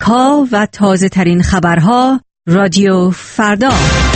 ها و تازه ترین خبرها رادیو فردا.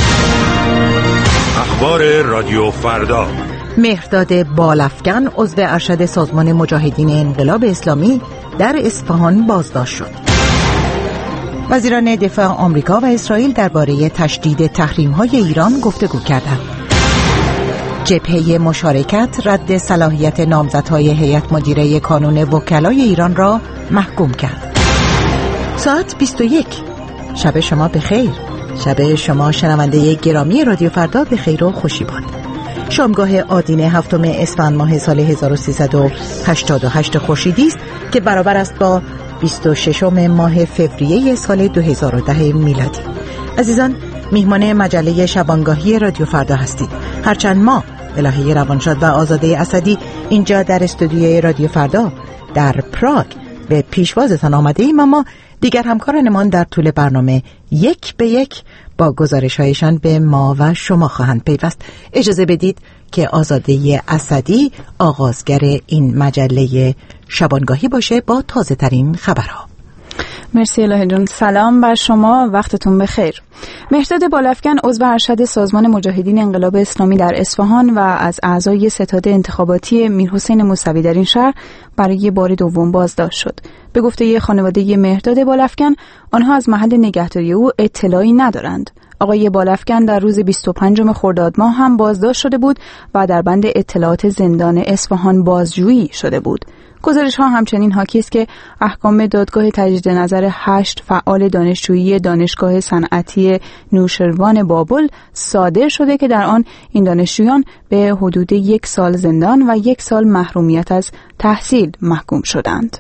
اخبار رادیو فردا. مهرداد بالافکن عضو ارشد سازمان مجاهدین انقلاب اسلامی در اصفهان بازداشت شد. وزیران دفاع آمریکا و اسرائیل درباره تشدید تحریم‌های ایران گفتگو کردند. جبهه مشارکت رد صلاحیت نامزدهای هیئت مدیره کانون وکلای ایران را محکوم کرد. ساعت 21. شب شما بخیر. شب شما شنونده گرامی رادیو فردا بخیر و خوشی باد. شامگاه آدین 7 اسفند ماه سال 1388 خورشیدی است که برابر است با 26 ماه فوریه سال 2010 میلادی. عزیزان، میهمان مجله شبانگاهی رادیو فردا هستید. هرچند ما الهه روانشاد و آزاده اسدی اینجا در استودیوی رادیو فردا در پراگ به پیشوازتان آمده ایم، اما دیگر همکارانمان در طول برنامه یک به یک با گزارش‌هایشان به ما و شما خواهند پیوست. اجازه بدید که آزاده اسدی آغازگر این مجله شبانگاهی باشه با تازه ترین خبرها. مرسی الهه جون. سلام بر شما، وقتتون بخیر. مهرداد بالافکن عضو ارشد سازمان مجاهدین انقلاب اسلامی در اصفهان و از اعضای ستاد انتخاباتی میرحسین موسوی در این شهر برای بار دوم بازداشت شد. به گفته خانواده مهرداد بالافکن، آنها از محل نگهداری او اطلاعی ندارند. آقای بالافکن در روز 25 خرداد ماه هم بازداشت شده بود و در بند اطلاعات زندان اصفهان بازجویی شده بود. گزارش ها همچنین حاکی است که احکام دادگاه تجدید نظر 8 فعال دانشجویی دانشگاه صنعتی نوشروان بابل صادر شده که در آن این دانشجویان به حدود 1 سال زندان و 1 سال محرومیت از تحصیل محکوم شدند.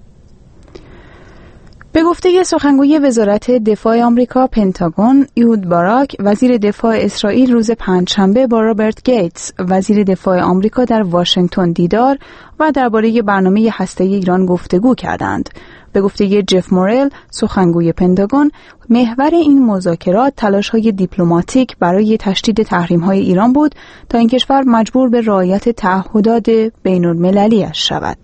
به گفته سخنگوی وزارت دفاع آمریکا پنتاگون، ایهود باراک، وزیر دفاع اسرائیل روز پنجشنبه با رابرت گیتس، وزیر دفاع آمریکا در واشنگتن دیدار و درباره برنامه هسته‌ای ایران گفتگو کردند. به گفته جف مورل، سخنگوی پنتاگون، محور این مذاکرات تلاش‌های دیپلماتیک برای تشدید تحریم‌های ایران بود تا این کشور مجبور به رعایت تعهدات بین‌المللی‌اش شود.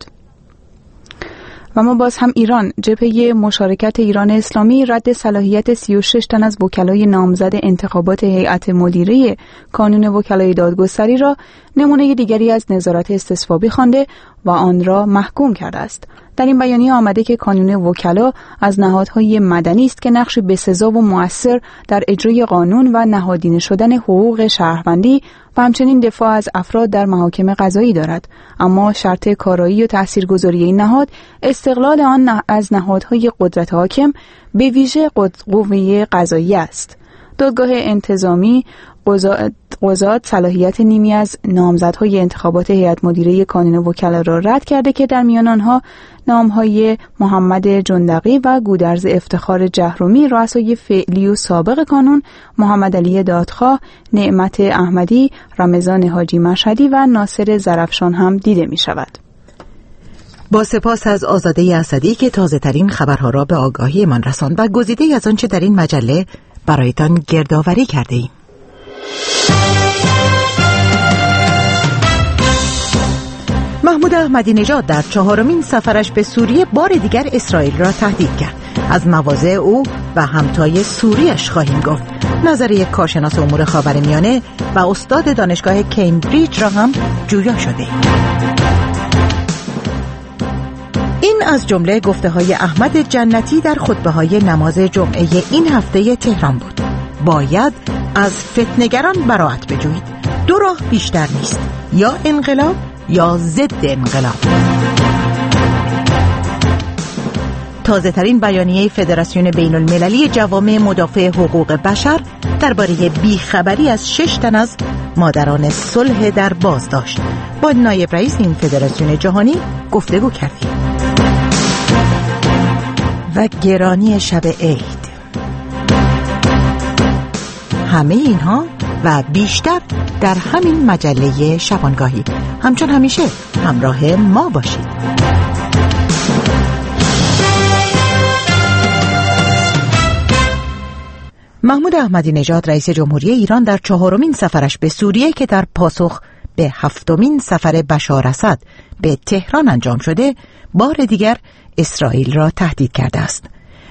و ما باز هم ایران، جبهه مشارکت ایران اسلامی رد صلاحیت 36 تن از وکلای نامزد انتخابات هیئت مدیره کانون وکلای دادگستری را نمونه دیگری از نظارت استصوابی خوانده و آن را محکوم کرده است. در این بیانیه آمده که کانون وکلا از نهادهای مدنی است که نقشی بسزا و مؤثر در اجرای قانون و نهادینه شدن حقوق شهروندی و همچنین دفاع از افراد در محاکم قضایی دارد، اما شرط کارایی و تاثیرگذاری این نهاد استقلال آن از نهادهای قدرت حاکم به ویژه قوه قضایی است. دادگاه انتظامی قضات صلاحیت نیمی از نامزدهای انتخابات هیئت مدیره کانون وکلا را رد کرده که در میان آنها نامهای محمد جندقی و گودرز افتخار جهرومی، رؤسای فعلی و سابق کانون، محمد علی دادخواه، نعمت احمدی، رمضان حاجی مشهدی و ناصر زرفشان هم دیده می شود. با سپاس از آزاده اسدی که تازه ترین خبرها را به آگاهی من رساند و گزیده از آنچه در این مجله برایتان گردآوری کرده ایم. محمود احمدی نژاد در 4مین سفرش به سوریه بار دیگر اسرائیل را تهدید کرد. از مواضع او و همتای سوریش خواهیم گفت. نظریه کارشناس امور خاورمیانه و استاد دانشگاه کمبریج را هم جویا شده. این از جمله گفته‌های احمد جنتی در خطبه‌های نماز جمعه این هفته تهران بود. باید از فتنه‌گران براءت بجویید. 2 راه بیشتر نیست، یا انقلاب یا ضد انقلاب. تازه ترین بیانیه فدراسیون بین المللی جوامع مدافع حقوق بشر درباره بیخبری از 6 تن از مادران صلح در بازداشت. با نایب رئیس این فدراسیون جهانی گفتگو کردیم. و گرانی شب عید. همه اینها و بیشتر در همین مجله شبانگاهی. همچون همیشه همراه ما باشید. محمود احمدی نژاد رئیس جمهوری ایران در 4مین سفرش به سوریه که در پاسخ به 7مین سفر بشار اسد به تهران انجام شده، بار دیگر اسرائیل را تهدید کرده است.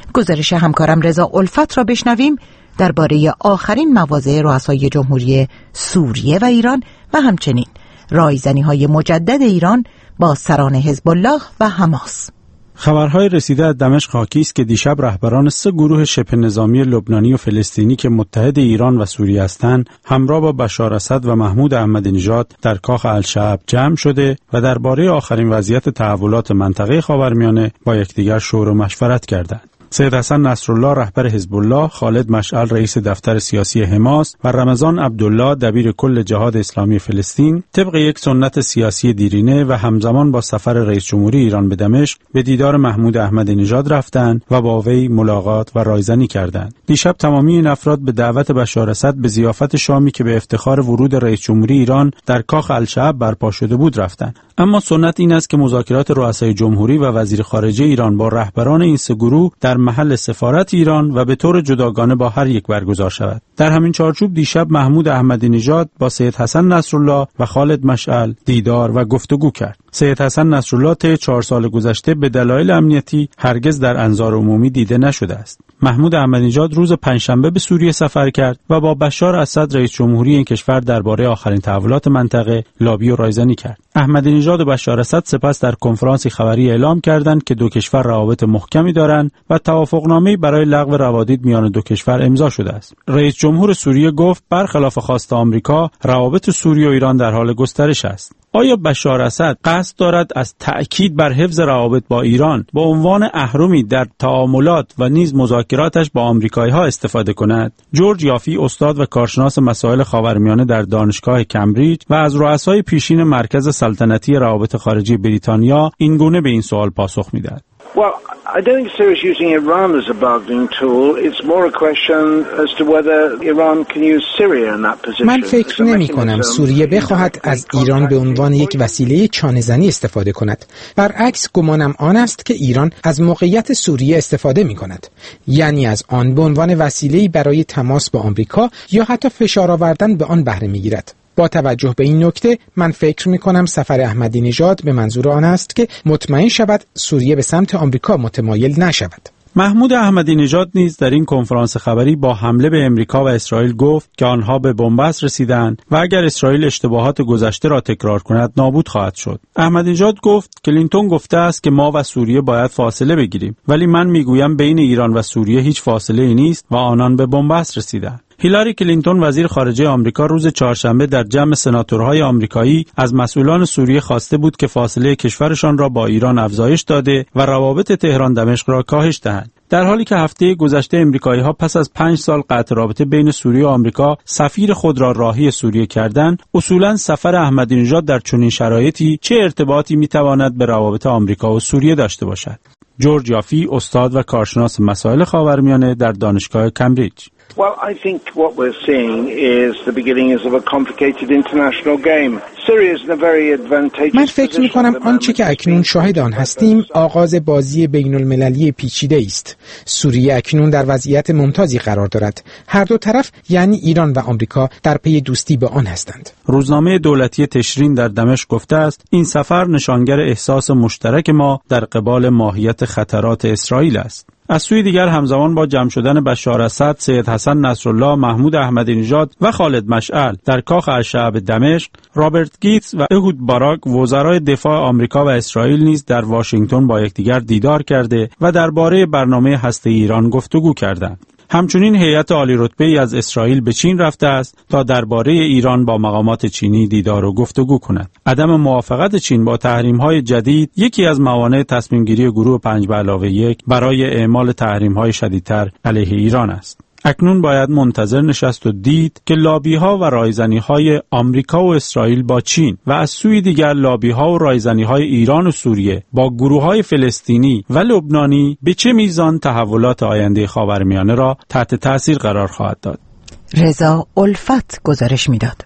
گزارش همکارم رضا الفت را بشنویم درباره آخرین مواضع رؤسای جمهوری سوریه و ایران و همچنین رایزنی‌های مجدد ایران با سران حزب الله و حماس. خبرهای رسیده از دمشق حاکی است که دیشب رهبران 3 گروه شبه نظامی لبنانی و فلسطینی که متحد ایران و سوریه هستند همراه با بشار اسد و محمود احمدی نژاد در کاخ الشعب جمع شده و درباره آخرین وضعیت تحولات منطقه خاورمیانه با یکدیگر شور و مشورت کردند. سید حسن نصرالله رهبر حزب الله، خالد مشعل رئیس دفتر سیاسی حماس و رمضان عبدالله دبیر کل جهاد اسلامی فلسطین طبق یک سنت سیاسی دیرینه و همزمان با سفر رئیس جمهوری ایران به دمشق به دیدار محمود احمدی نژاد رفتند و با وی ملاقات و رایزنی کردند. دیشب تمامی این افراد به دعوت بشار اسد به ضیافت شامی که به افتخار ورود رئیس جمهوری ایران در کاخ الشعب برپا شده بود رفتند. اما سنت این است که مذاکرات رؤسای جمهوری و وزیر خارجه ایران با رهبران این 3 گروه در محل سفارت ایران و به طور جداگانه با هر یک برگزار شود. در همین چارچوب دیشب محمود احمدی نژاد با سید حسن نصرالله و خالد مشعل دیدار و گفتگو کرد. سید حسن نصرالله طی 4 سال گذشته به دلایل امنیتی هرگز در انظار عمومی دیده نشده است. محمود احمدی نژاد روز پنجشنبه به سوریه سفر کرد و با بشار اسد رئیس جمهوری این کشور درباره آخرین تحولات منطقه لابی و رایزنی کرد. احمدی نژاد و بشار اسد سپس در کنفرانسی خبری اعلام کردند که 2 کشور روابط محکمی دارند و توافقنامه‌ای برای لغو روادید میان 2 کشور امضا شده است. رئیس جمهور سوریه گفت برخلاف خواست آمریکا روابط سوریه و ایران در حال گسترش است. آیا بشار اسد قصد دارد از تأکید بر حفظ روابط با ایران به عنوان اهرمی در تعاملات و نیز مذاکراتش با آمریکایی‌ها استفاده کند؟ جورج یافی استاد و کارشناس مسائل خاورمیانه در دانشگاه کمبریج و از رؤسای پیشین مرکز سلطنتی روابط خارجی بریتانیا این گونه به این سوال پاسخ می‌دهد. Well, I don't think Syria is using Iran as a bargaining tool. It's more a question as to whether Iran can use Syria in that position. من فکر نمی کنم سوریه بخواهد از ایران به عنوان یک وسیله چانه‌زنی استفاده کند. برعکس گمانم آن است که ایران از موقعیت سوریه استفاده می کند. یعنی از آن به عنوان وسیله‌ای برای تماس با آمریکا یا حتی فشار آوردن به آن بهره می گیرد. با توجه به این نکته من فکر می‌کنم سفر احمدی نژاد به منظور آن است که مطمئن شود سوریه به سمت آمریکا متمایل نشود. محمود احمدی نژاد نیز در این کنفرانس خبری با حمله به امریکا و اسرائیل گفت که آنها به بنبست رسیدند و اگر اسرائیل اشتباهات گذشته را تکرار کند نابود خواهد شد. احمدی نژاد گفت کلینتون گفته است که ما و سوریه باید فاصله بگیریم، ولی من میگویم بین ایران و سوریه هیچ فاصله‌ای نیست و آنان به بنبست رسیدند. هیلاری کلینتون وزیر خارجه آمریکا روز چهارشنبه در جمع سناتورهای آمریکایی از مسئولان سوریه خواسته بود که فاصله کشورشان را با ایران افزایش داده و روابط تهران دمشق را کاهش دهند. در حالی که هفته گذشته امریکایی‌ها پس از 5 سال قطع رابطه بین سوریه و آمریکا سفیر خود را راهی سوریه کردند، اصولاً سفر احمدی نژاد در چنین شرایطی چه ارتباطی می‌تواند به روابط آمریکا و سوریه داشته باشد؟ جورج یافی استاد و کارشناس مسائل خاورمیانه در دانشگاه کمبریج. Well, I think what we're seeing is the beginnings of a complicated international game. Syria is in a very advantageous من فکر می‌کنم آنچه که اکنون شاهد آن هستیم آغاز بازی بین‌المللی پیچیده است. سوریه اکنون در وضعیت ممتازی قرار دارد. هر دو طرف یعنی ایران و آمریکا در پی دوستی با آن هستند. روزنامه دولتی تشرین در دمشق گفته است این سفر نشانگر احساس مشترک ما در قبال ماهیت خطرات اسرائیل است. از سوی دیگر همزمان با جمع شدن بشار اسد، سید حسن نصرالله، محمود احمدی نژاد و خالد مشعل در کاخ الشعب دمشق، رابرت گیتس و اهود باراک وزرای دفاع آمریکا و اسرائیل نیز در واشنگتن با یکدیگر دیدار کرده و درباره برنامه هسته‌ای ایران گفتگو کردند. همچنین هیئت عالی رتبه‌ای از اسرائیل به چین رفته است تا درباره ایران با مقامات چینی دیدار و گفتگو کند. عدم موافقت چین با تحریم‌های جدید یکی از موانع تصمیم‌گیری گروه 5+1 برای اعمال تحریم‌های شدیدتر علیه ایران است. اکنون باید منتظر نشست و دید که لابی‌ها و رایزنی‌های آمریکا و اسرائیل با چین و از سوی دیگر لابی‌ها و رایزنی‌های ایران و سوریه با گروه‌های فلسطینی و لبنانی به چه میزان تحولات آینده خاورمیانه را تحت تأثیر قرار خواهد داد. رضا الفت گزارش میداد.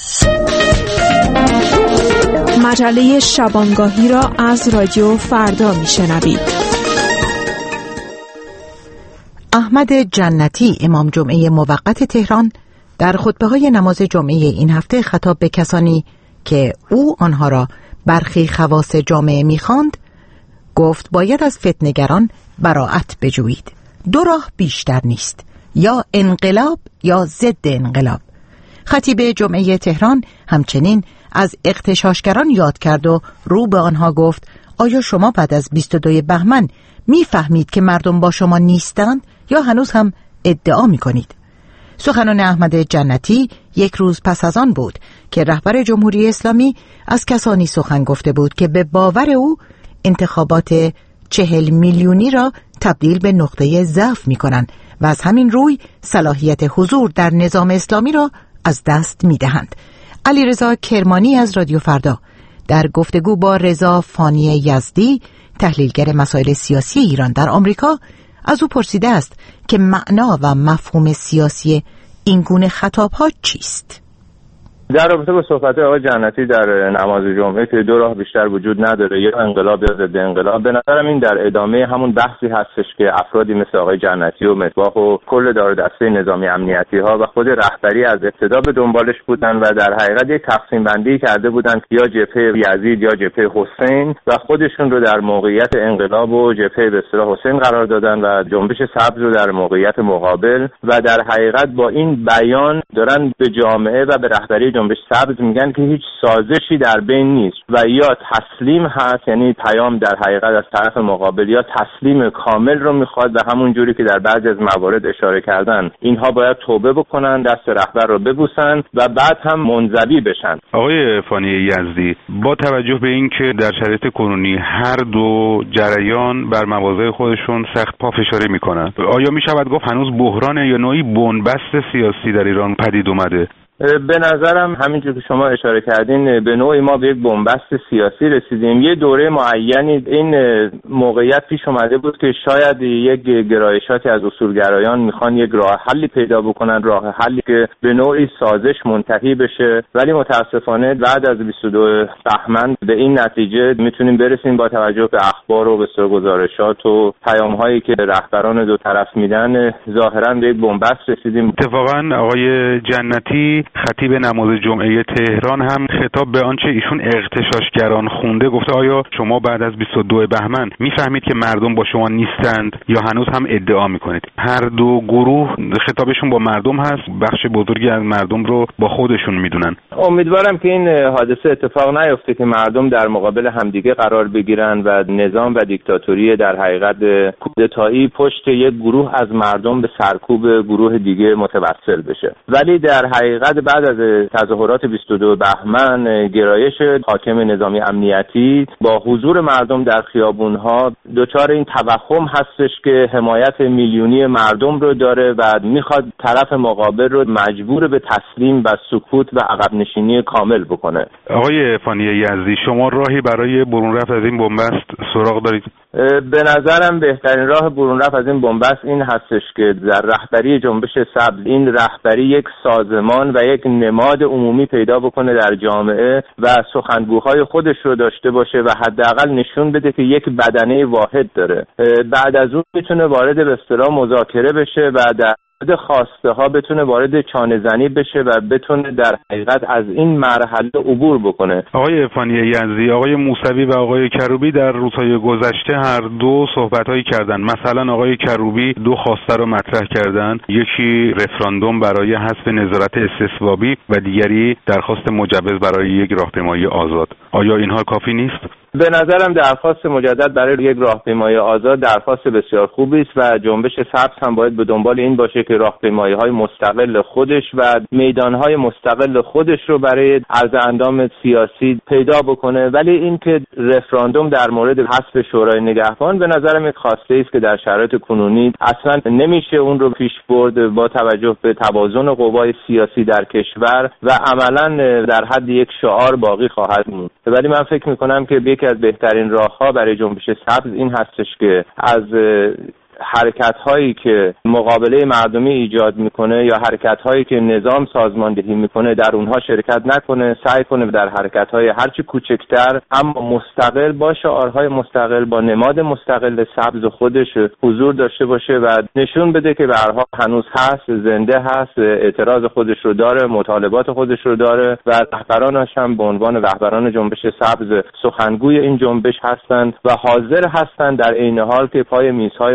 مجله شبانگاهی را از رادیو فردا میشنوید. احمد جنتی امام جمعه موقت تهران در خطبه‌های نماز جمعه این هفته خطاب به کسانی که او آنها را برخی خواص جامعه می‌خواند گفت باید از فتنه‌گران براءت بجویید دو راه بیشتر نیست، یا انقلاب یا ضد انقلاب. خطیب جمعه تهران همچنین از اغتشاشگران یاد کرد و رو به آنها گفت آیا شما بعد از 22 بهمن میفهمید که مردم با شما نیستند یا هنوز هم ادعا میکنید؟ سخنان احمد جنتی یک روز پس از آن بود که رهبر جمهوری اسلامی از کسانی سخن گفته بود که به باور او انتخابات 40 میلیونی را تبدیل به نقطه ضعف میکنند و از همین روی صلاحیت حضور در نظام اسلامی را از دست میدهند. علیرضا کرمانی از رادیو فردا در گفتگو با رضا فانی یزدی، تحلیلگر مسائل سیاسی ایران در آمریکا، از او پرسیده است که معنا و مفهوم سیاسی این گونه خطاب‌ها چیست؟ در رابطه با صحبت آقای جنتی در نماز جمعه که دو راه بیشتر وجود نداره، یا انقلاب یا ضد انقلاب، به نظرم این در ادامه همون بحثی هستش که افرادی مثل آقای جنتی و مصباح و کل دار دسته نظامی امنیتی ها و خود رهبری از ابتدا به دنبالش بودن و در حقیقت یک تقسیم بندی کرده بودن که یا جبهه یزید یا جبهه حسین، و خودشون رو در موقعیت انقلاب و جبهه به اصطلاح حسین قرار دادن و جنبش سبز رو در موقعیت مقابل، و در حقیقت با این بیان دارن به جامعه و به رهبری جنبش سبز میگن که هیچ سازشی در بین نیست و یا تسلیم هست، یعنی پیام در حقیقت از طرف مقابل یا تسلیم کامل رو میخواد و همون جوری که در بعضی از موارد اشاره کردن اینها باید توبه بکنن، دست رهبر رو ببوسن و بعد هم منزوی بشن. آقای فانی یزدی، با توجه به اینکه در شرایط کنونی هر دو جریان بر مواضع خودشون سخت پافشاری میکنن، آیا میشود گفت هنوز بحران یا نوعی بنبست سیاسی در ایران پدید اومده؟ به نظرم همینجور که شما اشاره کردین به نوعی ما به یک بنبست سیاسی رسیدیم. یه دوره معینی این موقعیت پیش اومده بود که شاید یک گرایشاتی از اصولگرایان میخوان یک راه حلی پیدا بکنن، راه حلی که به نوعی سازش منتهی بشه، ولی متاسفانه بعد از 22 بهمن به این نتیجه میتونیم برسیم با توجه به اخبار و به گزارشات و پیام‌هایی که رهبران دو طرف میدن ظاهراً به یک بنبست رسیدیم. اتفاقاً آقای جنتی خطیب نماز جمعه تهران هم خطاب به آنچه ایشون اغتشاشگران خونده گفته آیا شما بعد از 22 بهمن میفهمید که مردم با شما نیستند یا هنوز هم ادعا میکنید؟ هر دو گروه خطابشون با مردم هست، بخش بزرگی از مردم رو با خودشون میدونن. امیدوارم که این حادثه اتفاق نیفته که مردم در مقابل همدیگه قرار بگیرن و نظام و دیکتاتوری در حقیقت کودتایی پشت یک گروه از مردم به سرکوب گروه دیگه متوسل بشه. ولی در حقیقت بعد از تظاهرات 22 بهمن گرایش حاکم نظامی امنیتی با حضور مردم در خیابون‌ها دچار این توهم هستش که حمایت میلیونی مردم رو داره و میخواد طرف مقابل رو مجبور به تسلیم و سکوت و عقب نشینی کامل بکنه. آقای فانی یزدی، شما راهی برای برون رفت از این بنبست سراغ دارید؟ به نظرم بهترین راه برون رفت از این بنبست این هستش که در رهبری جنبش سبز این رهبری یک سازمان و یک نماد عمومی پیدا بکنه در جامعه و سخنگوهای خودش رو داشته باشه و حداقل نشون بده که یک بدنه واحد داره. بعد از اون میتونه وارد به اصطلاح مذاکره بشه و در خواسته ها بتونه وارد چانه زنی بشه و بتونه در حقیقت از این مرحله عبور بکنه. آقای فانی یزدی، آقای موسوی و آقای کروبی در روزهای گذشته هر دو صحبت‌هایی کردن. مثلا آقای کروبی دو خواسته رو مطرح کردن، یکی رفراندوم برای حذف نظارت استصوابی و دیگری درخواست مجوز برای یک راهپیمایی آزاد. آیا اینها کافی نیست؟ به نظرم درخواست مجدد برای یک راهپیمایی آزاد درخواست بسیار خوبی است و جنبش سبز هم باید به دنبال این باشه که راهپیمایی‌های مستقل خودش و میدان‌های مستقل خودش رو برای عرض اندام سیاسی پیدا بکنه. ولی این که رفراندوم در مورد حذف شورای نگهبان به نظرم یک خواسته است که در شرایط کنونی اصلا نمیشه اون رو پیش برد با توجه به توازن قوای سیاسی در کشور و عملاً در حد یک شعار باقی خواهد موند. ولی من فکر می‌کنم که یکی از بهترین راه‌ها برای جنبش سبز این هستش که از حرکت‌هایی که مقابله مردمی ایجاد میکنه یا حرکت‌هایی که نظام سازماندهی میکنه در اونها شرکت نکنه، سعی کنه در حرکت‌های هرچی کوچکتر اما مستقل با شعارهای مستقل، با نماد مستقل سبز خودش حضور داشته باشه و نشون بده که به هر حال هنوز هست، زنده هست، اعتراض خودش رو داره، مطالبات خودش رو داره و رهبرانش هم به عنوان رهبران جنبش سبز سخنگوی این جنبش هستند و حاضر هستند در عین حال که پای میزهای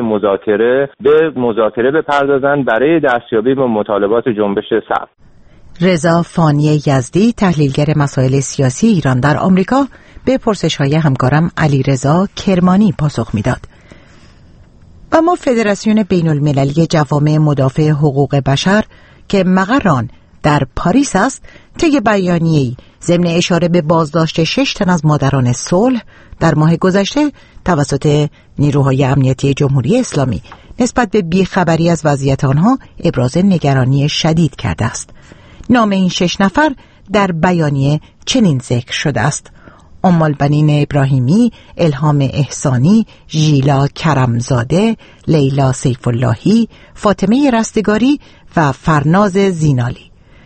مذاکره بپردازند برای دستیابی به مطالبات جنبش سبز. رضا فانی یزدی، تحلیلگر مسائل سیاسی ایران در آمریکا، به پرسش‌های همکارم علیرضا کرمانی پاسخ میداد. اما فدراسیون بین المللی جوامع مدافع حقوق بشر که مقر آن در پاریس است، طی بیانیه‌ای ضمن اشاره به بازداشت 6 تن از مادران صلح در ماه گذشته توسط نیروهای امنیتی جمهوری اسلامی نسبت به بیخبری از وضعیت آنها ابراز نگرانی شدید کرده است. نام این 6 نفر در بیانیه چنین ذکر شده است: ام البنین ابراهیمی، الهام احسانی، ژیلا کرمزاده، لیلا سیف اللهی، فاطمه رستگاری و فرناز زینالی.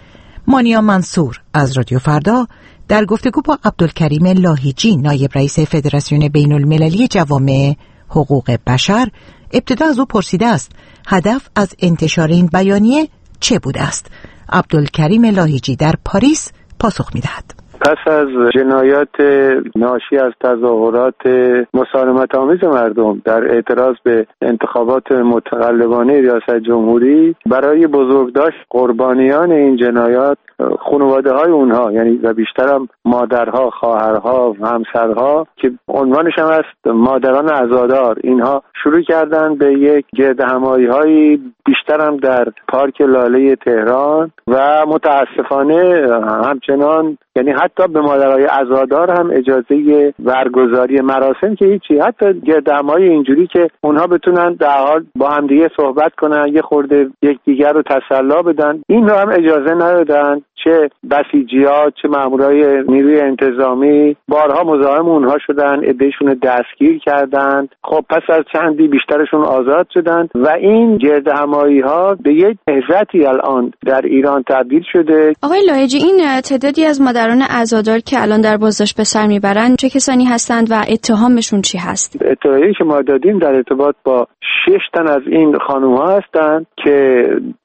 مانیا منصور از رادیو فردا در گفتگو با عبدالکریم لاهیجی، نایب رئیس فدراسیون بین المللی جوامع حقوق بشر، ابتدا از او پرسیده است هدف از انتشار این بیانیه چه بوده است. عبدالکریم لاهیجی در پاریس پاسخ می‌دهد. پس از جنایات ناشی از تظاهرات مسالمت آمیز مردم در اعتراض به انتخابات متقلبانه ریاست جمهوری، برای بزرگداشت قربانیان این جنایات، خانواده های اونها، یعنی و بیشتر هم مادرها، خواهرها و همسرها که عنوانش هم است مادران عزادار، اینها شروع کردن به یک گردهمایی های بیشتر هم در پارک لاله تهران و متاسفانه همچنان، یعنی حتی به مادرای عزادار هم اجازه برگزاری مراسم که هیچی، حتی گردهمایی اینجوری که اونها بتونن در حال با هم دیگه صحبت کنن، یه خورده یکدیگر رو تسلی بدن، این رو هم اجازه ندادن. چه بسیجیات چه مامورای نیروی انتظامی بارها مزاحم اونها شدن، عدهشون دستگیر کردند. خب پس از چندی بیشترشون آزاد شدند و این گردهمایی ها به یک نهضتی الان در ایران تبدیل شده. آقای لاهیجی، این تعدادی از مادران عزادار که الان در بازداشت به سر میبرند چه کسانی هستند و اتهامشون چی هست؟ اطلاعی که ما دادیم در ارتباط با 6 تن از این خانم ها هستند که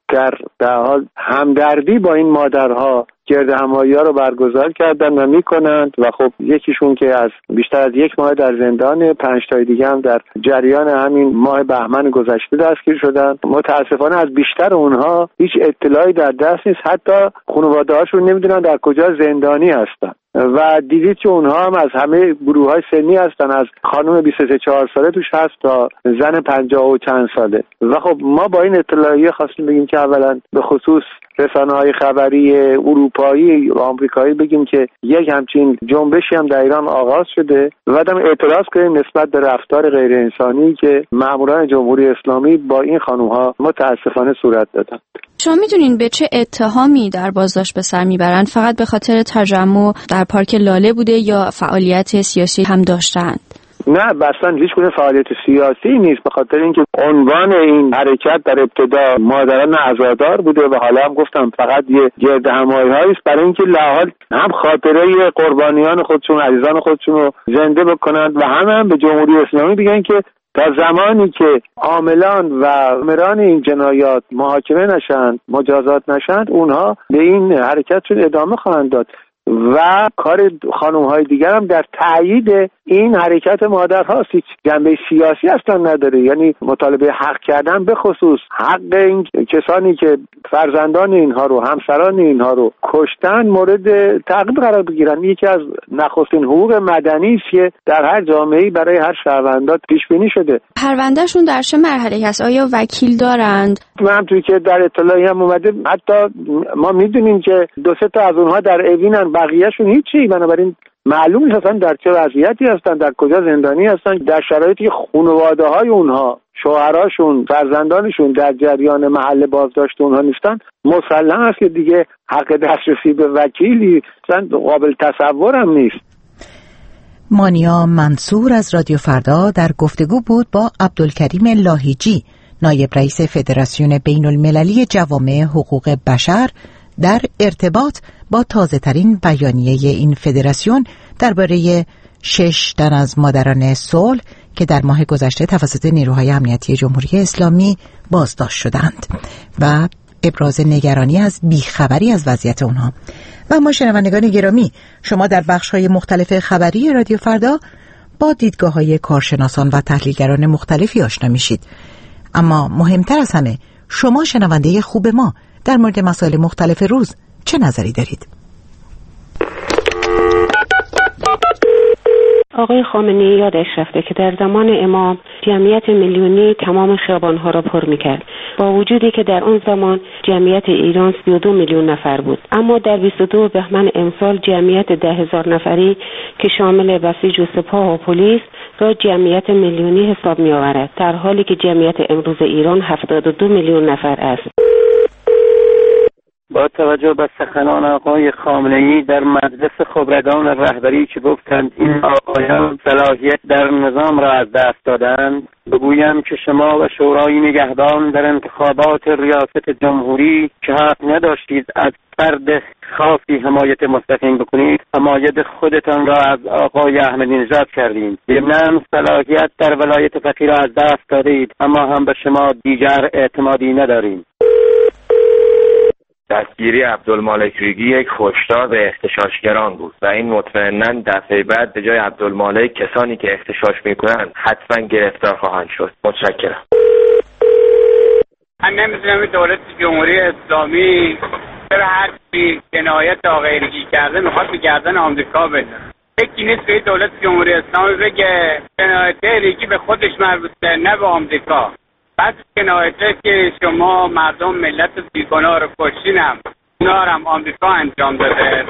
در حال همدردی با این مادرها گردهمایی ها رو برگزار کردن و میکنند و خب یکیشون که از بیشتر از 1 ماه در زندان، 5 تای دیگه هم در جریان همین ماه بهمن گذشته دستگیر شدن. متاسفانه از بیشتر اونها هیچ اطلاعی در دست نیست، حتی خانواده هاشون نمیدونن در کجا زندانی هستن و دیدید که اونها هم از همه گروه‌های سنی هستن، از خانم 23-4 ساله توش هست تا زن 50 و چند ساله. و خب ما با این اطلاعیه خواستیم بگیم که اولا به خصوص رسانه‌های خبری اروپایی و آمریکایی بگیم که یک همچین جنبشی هم در ایران آغاز شده و بعدم اعتراض کنیم نسبت به رفتار غیر انسانی که ماموران جمهوری اسلامی با این خانم‌ها متاسفانه صورت دادن. شما میدونین به چه اتهامی در بازداشت به سر میبرند؟ فقط به خاطر تجمع در پارک لاله بوده یا فعالیت سیاسی هم داشتند؟ نه، اصلا هیچ گونه فعالیت سیاسی نیست، به خاطر اینکه عنوان این حرکت در ابتدا مادران عزادار بوده و حالا هم گفتم فقط یه گردهمایی‌هایی است برای اینکه لاحال هم خاطره قربانیان خودشون، عزیزان خودشون رو زنده بکنند و هم به جمهوری اسلامی بگن که تا زمانی که عاملان و آمران این جنایات محاکمه نشند، مجازات نشند، اونها به این حرکتشون ادامه خواهند داد و کار خانم‌های دیگر هم در تأیید این حرکت مادرهاست. هیچ جنبه سیاسی اصلا نداره، یعنی مطالبه حق کردن، به خصوص حق این کسانی که فرزندان اینها رو، همسران اینها رو کشتن مورد تعقیب قرار بگیرن. یکی از نخستین حقوق مدنی است که در هر جامعه‌ای برای هر شهروندات پیش بینی شده. پروندهشون در چه مرحله است؟ آیا وکیل دارند؟ همونطوری که در اطلاعی هم اومده، حتی ما میدونیم که 2-3 تا از اونها در اوینن، بقیه‌شون هیچی. بنابراین معلوم نیست اصلا در چه وضعیتی هستن، در کجا زندانی هستن، در شرایطی که خانواده‌های اونها، شوهراشون، فرزندانشون در جریان محل بازداشت اونها نیستن. مسلم است که دیگه حق دسترسی به وکیلی اصلا قابل تصور هم نیست. مانیا منصور از رادیو فردا در گفتگو بود با عبدالکریم لاهیجی، نایب رئیس فدراسیون بین المللی جوامع حقوق بشر، در ارتباط با تازه ترین بیانیه این فدراسیون درباره 6 تن از مادران صلح که در ماه گذشته توسط نیروهای امنیتی جمهوری اسلامی بازداشت شدند و ابراز نگرانی از بیخبری از وضعیت اونها. و ما شنوندگان گرامی، شما در بخش‌های مختلف خبری رادیو فردا با دیدگاه‌های کارشناسان و تحلیلگران مختلفی آشنا میشید. اما مهمتر از همه، شما شنونده خوب ما در مورد مسائل مختلف روز چه نظری دارید؟ آقای خامنه‌ای یادش رفته که در زمان امام جمعیت میلیونی تمام خیابان‌ها را پر می‌کرد، با وجودی که در اون زمان جمعیت ایران 32 میلیون نفر بود. اما در 22 بهمن امسال جمعیت 10,000 نفری که شامل بسیج و سپاه و پلیس را جمعیت میلیونی حساب می‌آورد، در حالی که جمعیت امروز ایران 72 میلیون نفر است. با توجه به سخنان آقای خامنه‌ای در مجلس خبرگان رهبری که گفتند این آقایان صلاحیت در نظام را از دست دادند، بگویم که شما و شورای نگهبان در انتخابات ریاست جمهوری که حق نداشتید از فرد خاصی حمایت مستقیم بکنید، حمایت خودتان را از آقای احمدی نژاد کردید. ضمناً صلاحیت در ولایت فقیه را از دست دادید، اما هم به شما دیگر اعتمادی نداریم. دستگیری عبدالمالک ریگی یک هشدار به اغتشاشگران بود و این مطمئناً دفعه بعد به جای عبدالمالک کسانی که اغتشاش میکنند حتما گرفتار خواهند شد. متشکرم. من نمیدونم دولت جمهوری اسلامی چرا هر کی جنایت آقایرگی کرده میخواد به گردن آمریکا بزنه. یکی نیست به دولت جمهوری اسلامی بگه جنایت ریگی به خودش مربوطه، نه به آمریکا. بعد جنایته که شما مردم ملت بیگناه رو کشتینم، اونا هم آمریکا انجام داده.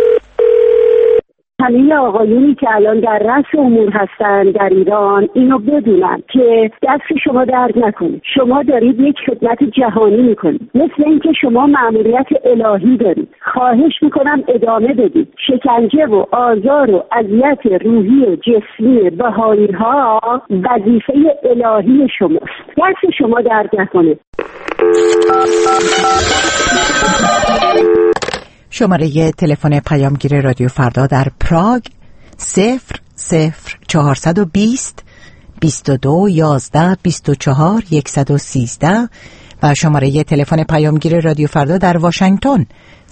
همه آقایونی که الان در رأس امور هستن در ایران اینو بدونن که دست شما درد نکنه. شما دارید یک خدمت جهانی میکنید، مثل اینکه شما مأموریت الهی دارید. خواهش میکنم ادامه بدید. شکنجه و آزار و اذیت روحی و جسمی بهائی‌ها وظیفه الهی شماست. دست شما درد نکنه. شماره تلفن پیامگیر رادیو فردا در پراگ 00420 22 11 24 113 و شماره تلفن پیامگیر رادیو فردا در واشنگتن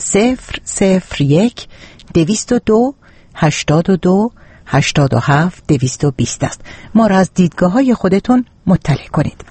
001 202 82 87 220 است. ما را از دیدگاه‌های خودتون مطلع کنید.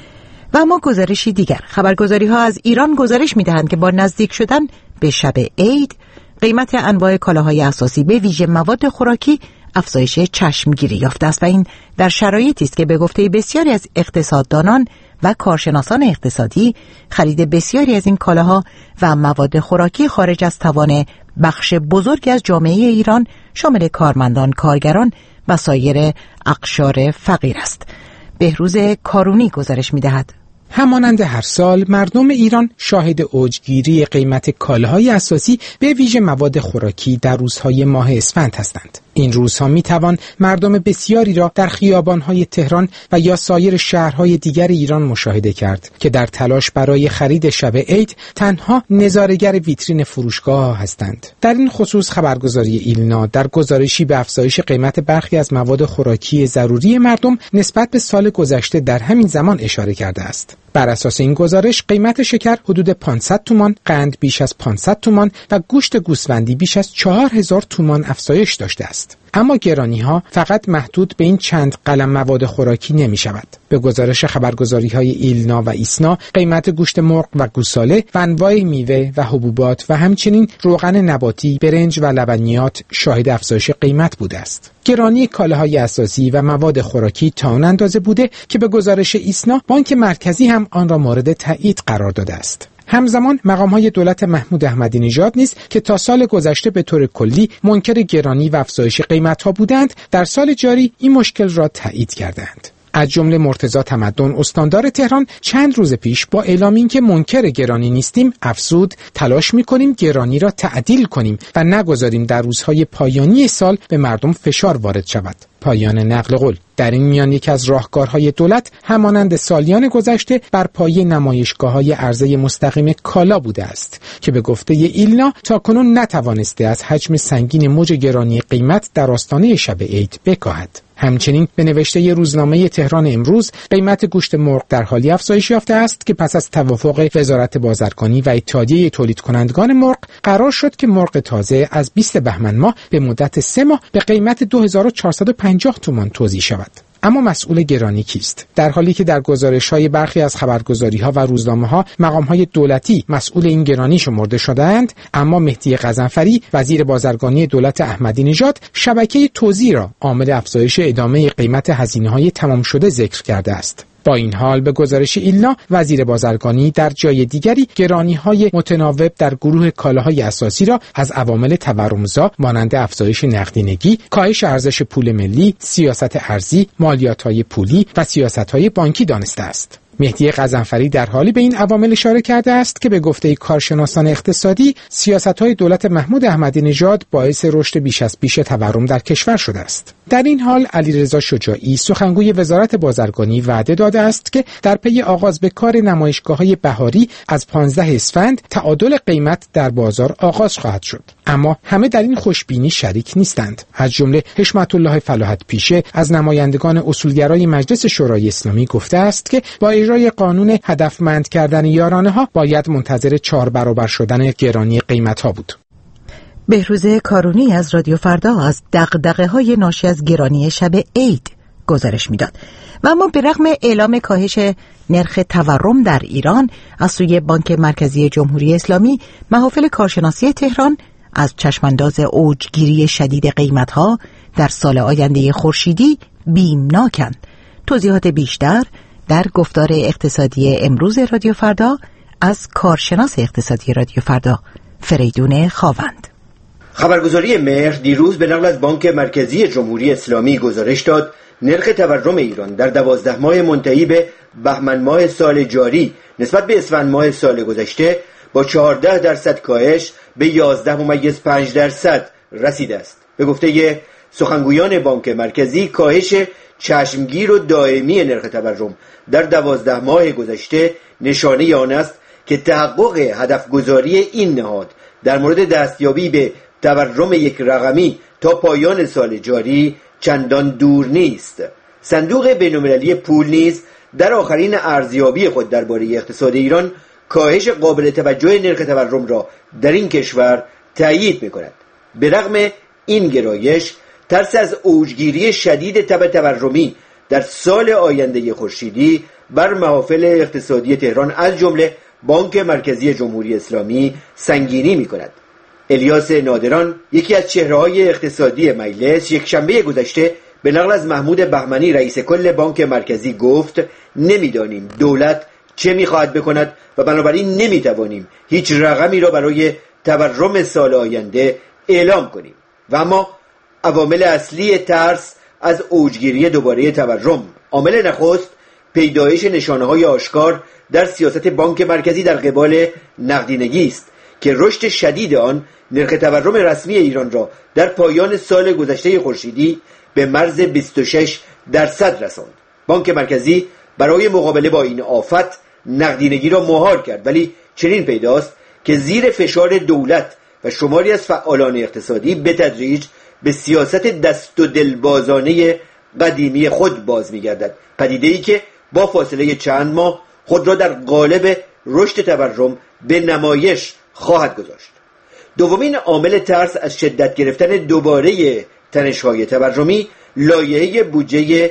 و اما گزارشی دیگر، خبرگزاری‌ها از ایران گزارش می‌دهند که با نزدیک شدن به شب عید قیمت انواع کالاهای اساسی به ویژه مواد خوراکی افزایش چشمگیری یافته است و این در شرایطی است که به گفته بسیاری از اقتصاددانان و کارشناسان اقتصادی خرید بسیاری از این کالاها و مواد خوراکی خارج از توان بخش بزرگی از جامعه ایران شامل کارمندان، کارگران و سایر اقشار فقیر است. بهروز کارونی گزارش می‌دهد. همانند هر سال مردم ایران شاهد اوجگیری قیمت کالاهای اساسی به ویژه مواد خوراکی در روزهای ماه اسفند هستند. این روزها میتوان مردم بسیاری را در خیابانهای تهران و یا سایر شهرهای دیگر ایران مشاهده کرد که در تلاش برای خرید شب عید تنها نظاره‌گر ویترین فروشگاه هستند. در این خصوص خبرگزاری ایلنا در گزارشی به افزایش قیمت برخی از مواد خوراکی ضروری مردم نسبت به سال گذشته در همین زمان اشاره کرده است. بر اساس این گزارش قیمت شکر حدود 500 تومان، قند بیش از 500 تومان و گوشت گوسفندی بیش از 4000 تومان افزایش داشته است. اما گرانی‌ها فقط محدود به این چند قلم مواد خوراکی نمی شود. به گزارش خبرگزاری‌های ایلنا و ایسنا قیمت گوشت مرغ و گوساله و انواع میوه و حبوبات و همچنین روغن نباتی، برنج و لبنیات شاهد افزایش قیمت بوده است. گرانی کالاهای اساسی و مواد خوراکی تا آن اندازه بوده که به گزارش ایسنا بانک مرکزی هم آن را مورد تایید قرار داده است. همزمان مقام‌های دولت محمود احمدی نژاد نیز که تا سال گذشته به طور کلی منکر گرانی و افزایش قیمت‌ها بودند، در سال جاری این مشکل را تایید کردند. از جمله مرتضی تمدن استاندار تهران چند روز پیش با اعلام اینکه منکر گرانی نیستیم افزود تلاش می‌کنیم گرانی را تعدیل کنیم و نگذاریم در روزهای پایانی سال به مردم فشار وارد شود. پایان نقل قول. در این میان یکی از راهکارهای دولت همانند سالیان گذشته بر پایه نمایشگاه‌های عرضه مستقیم کالا بوده است که به گفته ایلنا تاکنون نتوانسته از حجم سنگین موج گرانی قیمت در آستانه شب عید بکاهد. همچنین به نوشته روزنامه تهران امروز قیمت گوشت مرغ در حالی افزایش یافته است که پس از توافق وزارت بازرگانی و اتحادیه تولید کنندگان مرغ قرار شد که مرغ تازه از 20 بهمن ماه به مدت 3 ماه به قیمت 2450 تومان توزیع شود. اما مسئول گرانی کیست؟ در حالی که در گزارش‌های برخی از خبرگزاری‌ها و روزنامه‌ها مقام‌های دولتی مسئول این گرانی شمرده شده‌اند، اما مهدی غضنفری وزیر بازرگانی دولت احمدی نژاد شبکه توزیع را عامل افزایش ادامه قیمت هزینه‌های تمام شده ذکر کرده است. با این حال به گزارش ایلنا وزیر بازرگانی در جای دیگری گرانی‌های متناوب در گروه کالاهای اساسی را از عوامل تورم‌زا مانند افزایش نقدینگی، کاهش ارزش پول ملی، سیاست ارزی، مالیات‌های پولی و سیاست‌های بانکی دانسته است. مهدی غضنفری در حالی به این عوامل اشاره کرده است که به گفته کارشناسان اقتصادی سیاست‌های دولت محمود احمدی نژاد باعث رشد بیش از پیش تورم در کشور شده است. در این حال علیرضا شجاعی سخنگوی وزارت بازرگانی وعده داده است که در پی آغاز به کار نمایشگاه‌های بهاری از 15 اسفند تعادل قیمت در بازار آغاز خواهد شد. اما همه در این خوشبینی شریک نیستند. از جمله حشمت الله فلاحت پیشه از نمایندگان اصولگرای مجلس شورای اسلامی گفته است که با اجرای قانون هدفمند کردن یارانه‌ها باید منتظر 4 برابر شدن گرانی قیمت‌ها بود. بهروز کارونی از رادیو فردا از دغدغه‌های ناشی از گرانی شب عید گزارش می‌داد. و اما به رغم اعلام کاهش نرخ تورم در ایران از سوی بانک مرکزی جمهوری اسلامی، محافل کارشناسی تهران از چشمانداز اوجگیری شدید قیمت‌ها در سال آینده خورشیدی بیمناکند. توضیحات بیشتر در گفتار اقتصادی امروز رادیو فردا از کارشناس اقتصادی رادیو فردا فریدون خاوند. خبرگزاری مهر دیروز به نقل از بانک مرکزی جمهوری اسلامی گزارش داد نرخ تورم ایران در 12 ماه منتهی به بهمن ماه سال جاری نسبت به اسفند ماه سال گذشته با 14% کاهش به 11.5% رسیده است. به گفته سخنگویان بانک مرکزی کاهش چشمگیر و دائمی نرخ تورم در 12 ماه گذشته نشانه آن است که تحقق هدفگذاری این نهاد در مورد دستیابی به تورم یک رقمی تا پایان سال جاری چندان دور نیست. صندوق بین‌المللی پول نیز در آخرین ارزیابی خود درباره اقتصاد ایران کاهش قابل توجه نرخ تورم را در این کشور تأیید می‌کند. به رغم این گرایش، ترس از اوجگیری شدید تب تورمی در سال آینده خورشیدی بر محافل اقتصادی تهران از جمله بانک مرکزی جمهوری اسلامی سنگینی می‌کند. الیاس نادران، یکی از چهره‌های اقتصادی مجلس، یک شنبه گذشته به نقل از محمود بهمنی رئیس کل بانک مرکزی گفت نمی‌دانیم دولت چه می‌خواهد بکند و بنابراین نمی‌توانیم هیچ رقمی را برای تورم سال آینده اعلام کنیم. و اما عوامل اصلی ترس از اوجگیری دوباره تورم، عامل نخست پیدایش نشانه‌های آشکار در سیاست بانک مرکزی در قبال نقدینگی است که رشد شدید آن نرخ تورم رسمی ایران را در پایان سال گذشته خورشیدی به مرز 26% رساند. بانک مرکزی برای مقابله با این آفت نقدینگی را مهار کرد، ولی چنین پیداست که زیر فشار دولت و شماری از فعالان اقتصادی به تدریج به سیاست دست و دلبازانه قدیمی خود باز می‌گردد، پدیده‌ای که با فاصله چند ماه خود را در قالب رشد تورم به نمایش خواهد گذاشت. دومین عامل ترس از شدت گرفتن دوباره تنش‌های تورمی لایحه بودجه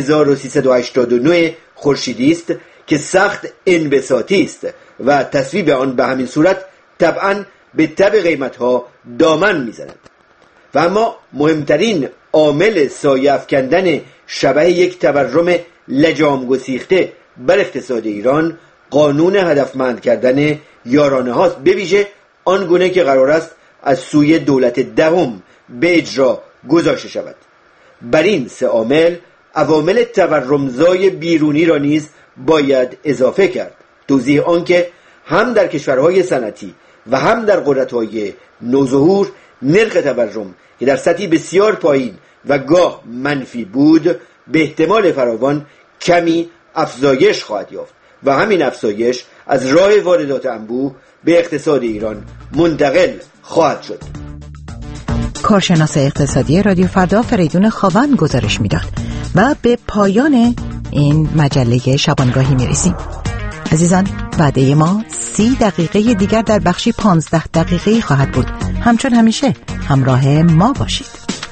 1389 خورشیدی است که سخت انبساطی است و تصویب آن به همین صورت طبعاً به تب قیمت‌ها دامن می‌زند. و اما مهمترین عامل سایه افکندن شبح یک تورم لجام گسیخته بر اقتصاد ایران قانون هدفمند کردن یارانه هاست، به ویژه آنگونه که قرار است از سوی دولت دهم به اجرا گذاشته شود. بر این سه عامل عوامل تورمزای بیرونی را نیز باید اضافه کرد. توضیح آن که هم در کشورهای صنعتی و هم در قدرت‌های نوظهور نرخ تورم که در سطحی بسیار پایین و گاه منفی بود به احتمال فراوان کمی افزایش خواهد یافت و همین افزایش از راه واردات انبوه به اقتصاد ایران منتقل خواهد شد. کارشناس اقتصادی رادیو فردا فریدون خاون گزارش میداد و به پایان این مجله شبانگاهی میرسیم. عزیزان، وعده ما 30 دقیقه دیگر در بخشی 15 دقیقه‌ای خواهد بود. همچون همیشه همراه ما باشید.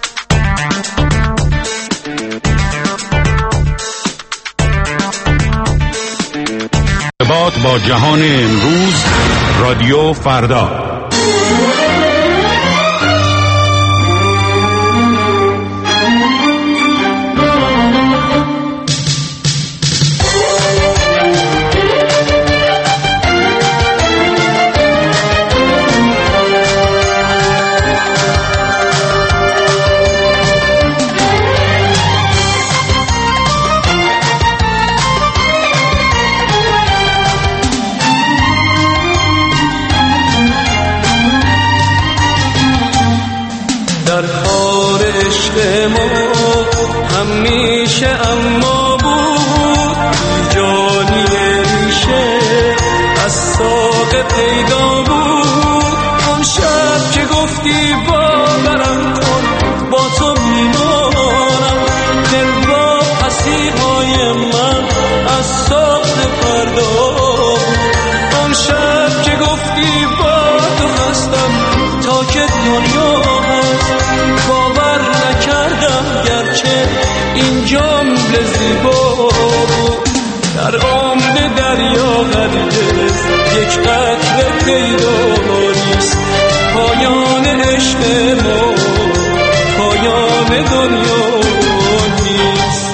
ارتباط با جهان امروز، رادیو فردا. در خار عشق ما همیشه اما بود جانی ریشه از ساق پیدا بود. اون شب که گفتی باورم کن با تو میمانم، دل با پسیهای من از ساخت فردا بود. اون شب که گفتی با تو هستم تا که دنیا باور نکردم گرچه این جمله زیبا بود. در عمق دریا هرگز یک قطره پیدا نیست، پایان عشق ما پایان دنیا نیست.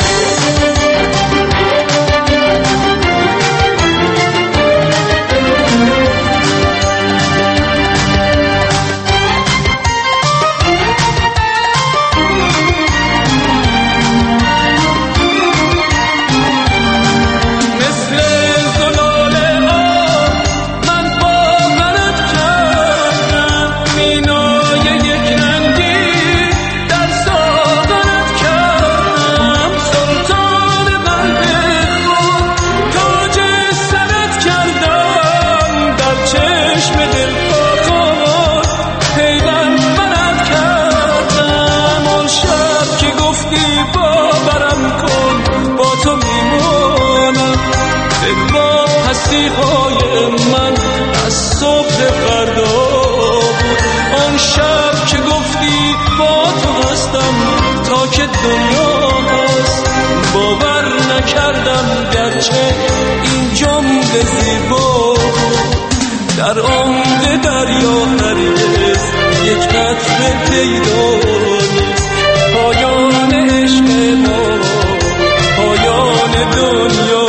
مسیحای من از صبح فردا بود. آن شب که گفتی با تو هستم تا که دنیا هست، باور نکردم گرچه این جمله زیبا بود. در عمق دریا هرگز یک قطره پیدا نیست، پایان عشق ما پایان دنیا.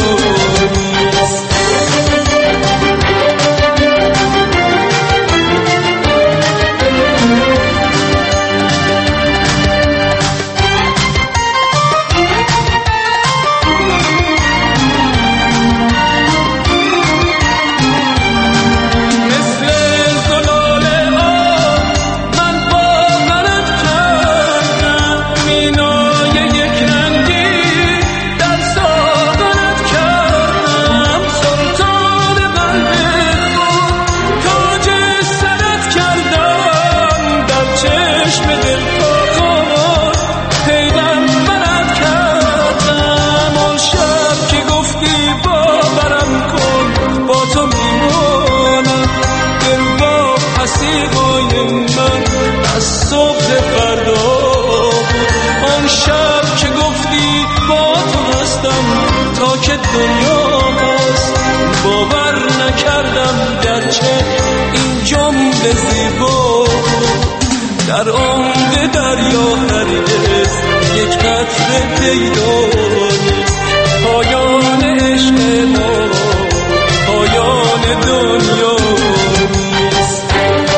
دنیا هست، باور نکردم گرچه این جمله زیبا بود. در عمق دریا هرگز یک قطره پیدا نیست، پایان عشق ما پایان دنیا نیست.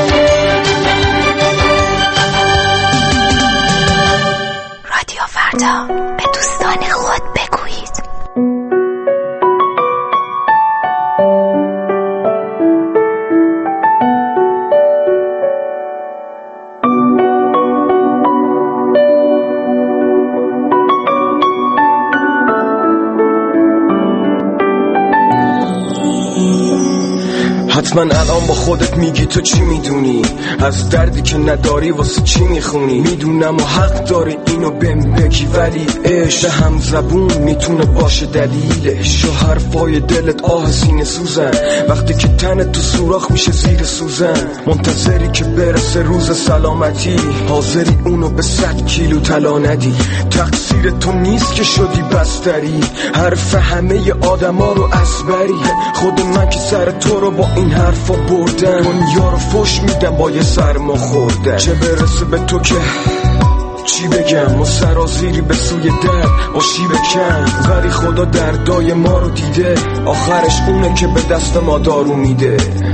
رادیو فردا، به دوستان خود بگویید. حتما الان با خودت میگی تو چی میدونی از دردی که نداری واسه چی میخونی. میدونم و حق داری اینو بهم بگی، ولی عشق هم زبون میتونه باشه دلیلش. و حرفای دلت آه سینه سوزن وقتی که تنت تو سوراخ میشه زیر سوزن. منتظری که برسه روز سلامتی، حاضری اونو به 100 کیلو طلا ندی. تقصیر تو نیست که شدی بستری، حرف همه آدما رو اسبری. خود من که سر تو رو با این حرفا بردم، دنیا رو فش میدم با یه سرما خوردن. چه برسه به تو که چی بگم، و سرازیری به سوی در با شیب کم. ولی خدا دردای ما رو دیده، آخرش اونه که به دست ما دارو میده.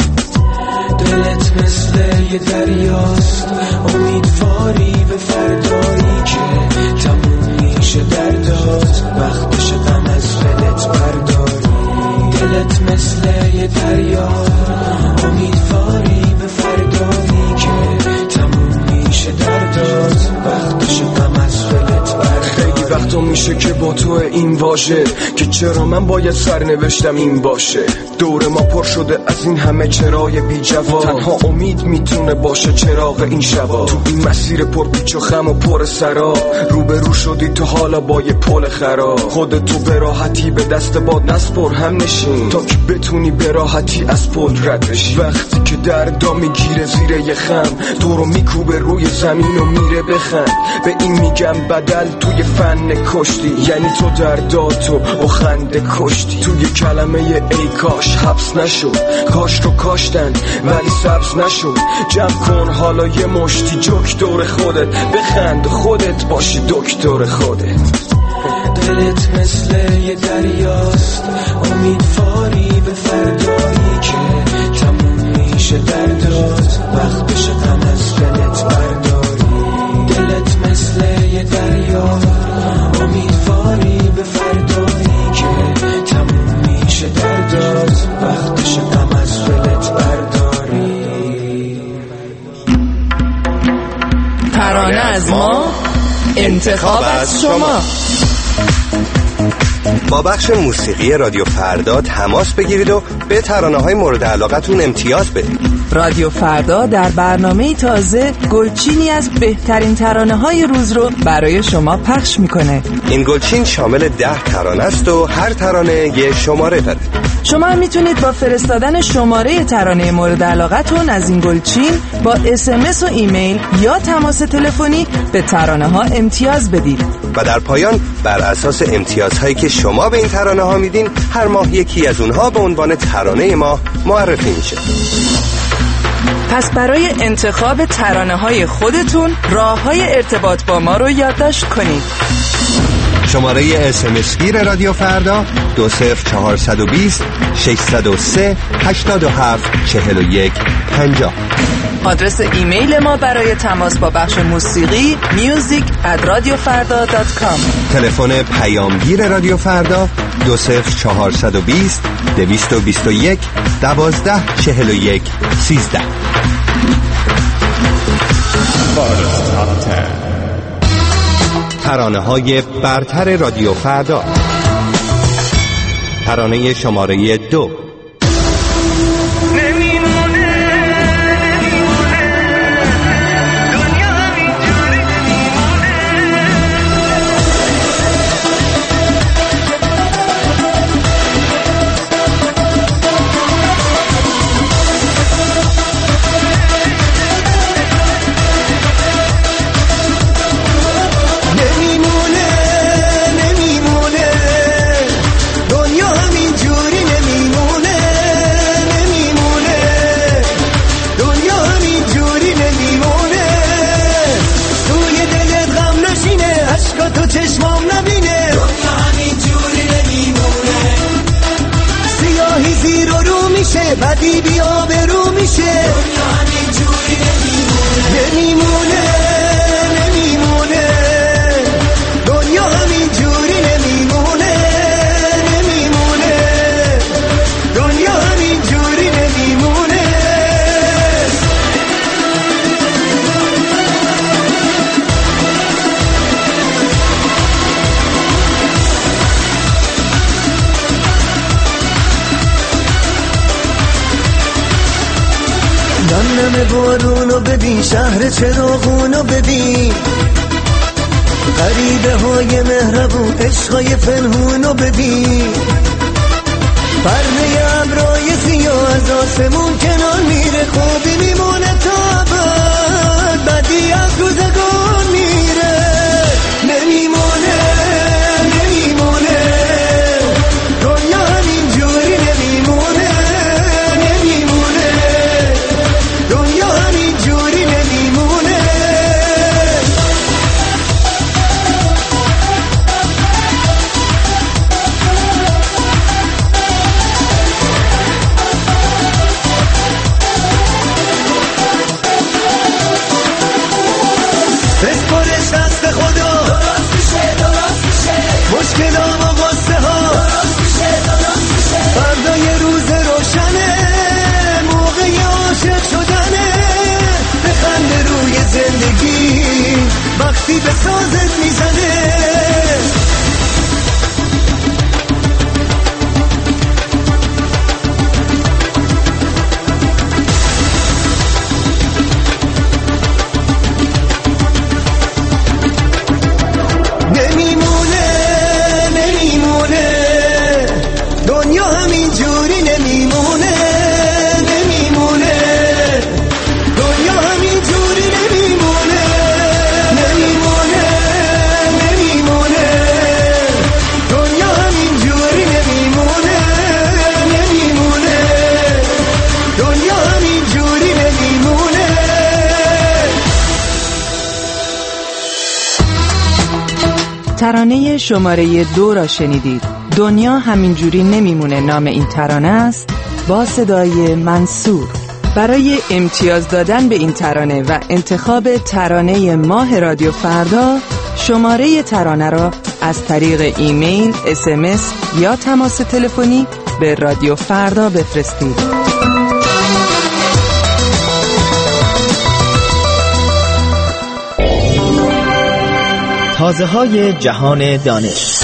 دلت مثل یه دریاست، امیدواری به فردایی که تموم میشه دردات، وقتش غم از دلت برداری. دلت مثل یه دریاست، امیدواری به فردایی که تموم میشه دردات، وقتش غم از دلت برداری. خیلی وقتا میشه که با تو این واژه که چرا من باید سرنوشتم این باشه. دور ما پر شده از این همه چرای بی جواب، تنها امید میتونه باشه چراغ این شبا. تو این مسیر پر پیچ و خم و پر سراب، روبرو شدی تو حالا با یه پل خراب. خودتو به راحتی به دست باد نسپر، هم نشین تا که بتونی به راحتی از پل رد بشی. وقتی که دردا میگیره زیر یه خم، تو رو میکوبه روی زمین و میره بخند. به این میگم بدل توی فن کشتی، یعنی تو درداتو با خنده کشتی. توی کلمه ای کاش حبس نشد، کاش رو کاشتن ولی سبز نشد. جمع کن حالا یه مشتی جوک دور خودت، بخند خودت باشی دکتر خودت. دلت مثل یه دریاست، امیدواری به فردایی که تموم میشه دردات، وقتش غم از دلت برداری. دلت مثل یه دریاست، امیدواری به فردایی که تموم میشه دردات، وقتش غم از دلت برداری. ترانه از ما، انتخاب از شما. با بخش موسیقی رادیو فردا تماس بگیرید و به ترانه‌های مورد علاقتون امتیاز بدید. رادیو فردا در برنامه تازه گلچینی از بهترین ترانه‌های روز رو برای شما پخش میکنه. این گلچین شامل 10 ترانه است و هر ترانه یه شماره داره. شما هم میتونید با فرستادن شماره ترانه مورد علاقتون از این گلچین با SMS و ایمیل یا تماس تلفنی به ترانه‌ها امتیاز بدید. و در پایان بر اساس امتیازهایی که شما به این ترانه‌ها میدین، هر ماه یکی از اونها به عنوان ترانه ماه معرفی میشه. پس برای انتخاب ترانه‌های خودتون راه‌های ارتباط با ما رو یادداشت کنید. شماره SMS گیر رادیو فردا 20420 603 87 41 50. آدرس ایمیل ما برای تماس با بخش موسیقی music@radiofarda.com. تلفن پیامگیر رادیو فردا 20420 221 12 41 13. ترانه‌های برتر رادیو فردا. ترانه شماره 2. بدی بیا برو میشه، دنیا همینجوری نمیمونه. دنیا همینجوری نمیمونه. دنیا همینجوری نمیمونه. آن نم بارونو ببین، شهر چراغونو ببین، غریبه های مهربون، عشقای پنهونو ببین، پرده ابرای سیاه از آسمون کنار میره، خوبی میمونه تا ابد، بدی از روزگار میره، نمیمونه نمیمونه، دنیا همینجوری نمیمونه، نمیمونه، دنیا همینجوری نمیمونه. بسپرش دست خدا، درست میشه، مشکلام و غصه ها، درست میشه، فردا یه روز روشنه، موقع عاشق شدنه، بخنده روی زندگی وقتی به سازت میزنه. نمیمونه نمیمونه، دنیا همینجوری نمیمونه، نمیمونه، دنیا همینجوری نمیمونه، نمیمونه، نمیمونه، دنیا همینجوری نمیمونه، نمیمونه، دنیا همینجوری نمیمونه. ترانه شماره 2 را شنیدید. دنیا همینجوری نمیمونه نام این ترانه است، با صدای منصور. برای امتیاز دادن به این ترانه و انتخاب ترانه ماه رادیو فردا، شماره ترانه را از طریق ایمیل، SMS یا تماس تلفنی به رادیو فردا بفرستید. تازه‌های جهان دانش.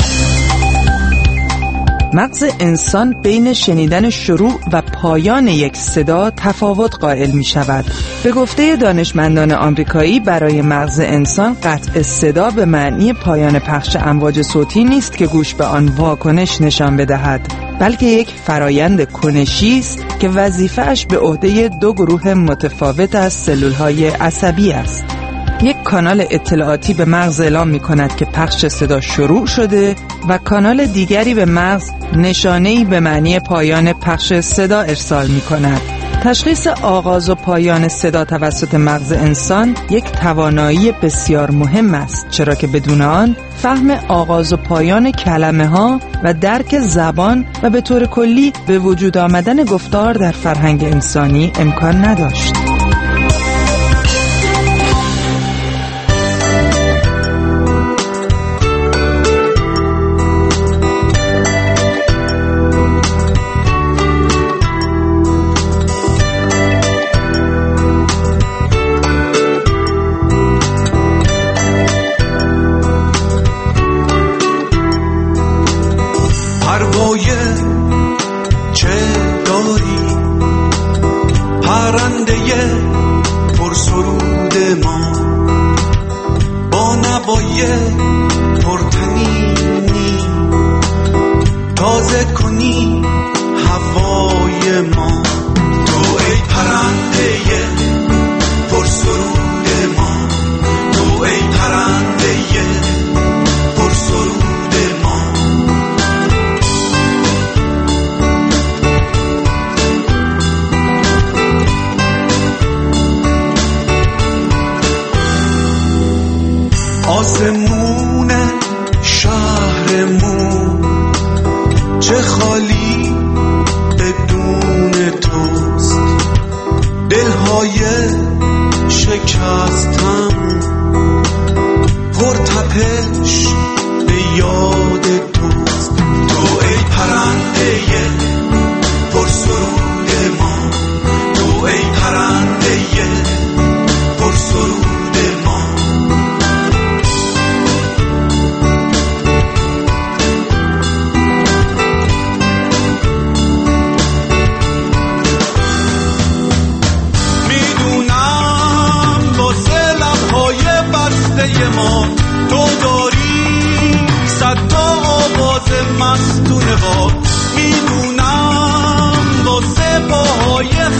مغز انسان بین شنیدن شروع و پایان یک صدا تفاوت قائل می شود. به گفته دانشمندان آمریکایی، برای مغز انسان قطع صدا به معنی پایان پخش امواج صوتی نیست که گوش به آن واکنش نشان بدهد، بلکه یک فرایند کنشی است که وظیفه‌اش به عهده دو گروه متفاوت از سلول‌های عصبی است. یک کانال اطلاعاتی به مغز اعلام می کند که پخش صدا شروع شده و کانال دیگری به مغز نشانه‌ای به معنی پایان پخش صدا ارسال می کند. تشخیص آغاز و پایان صدا توسط مغز انسان یک توانایی بسیار مهم است، چرا که بدون آن فهم آغاز و پایان کلمه ها و درک زبان و به طور کلی به وجود آمدن گفتار در فرهنگ انسانی امکان نداشت. چه داری پرنده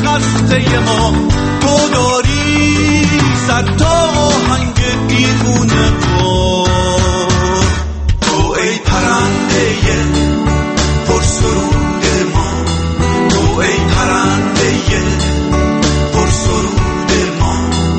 خسته ما تو داری صد تا آهنگ بیرونه بار. تو ای پرنده پرسرود ما، تو ای پرنده پرسرود ما.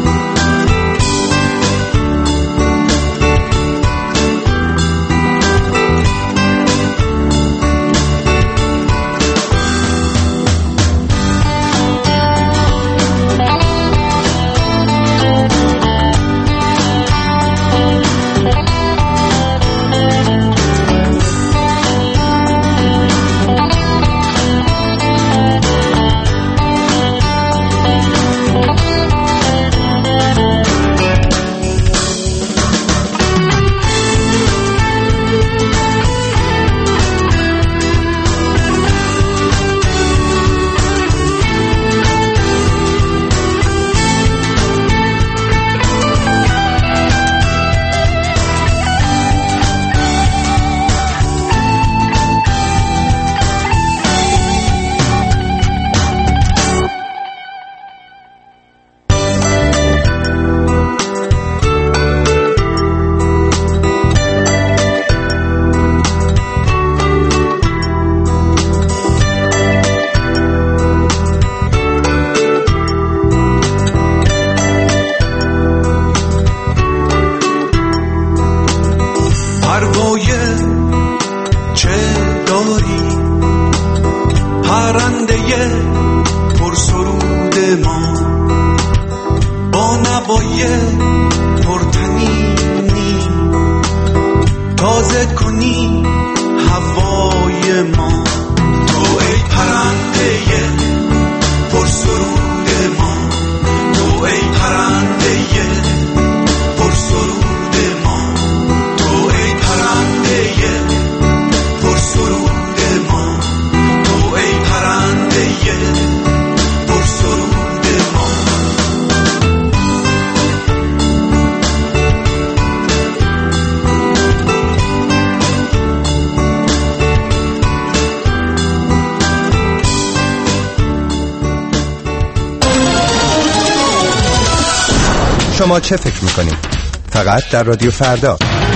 شما چه فکر میکنید؟ فقط در رادیو فردا.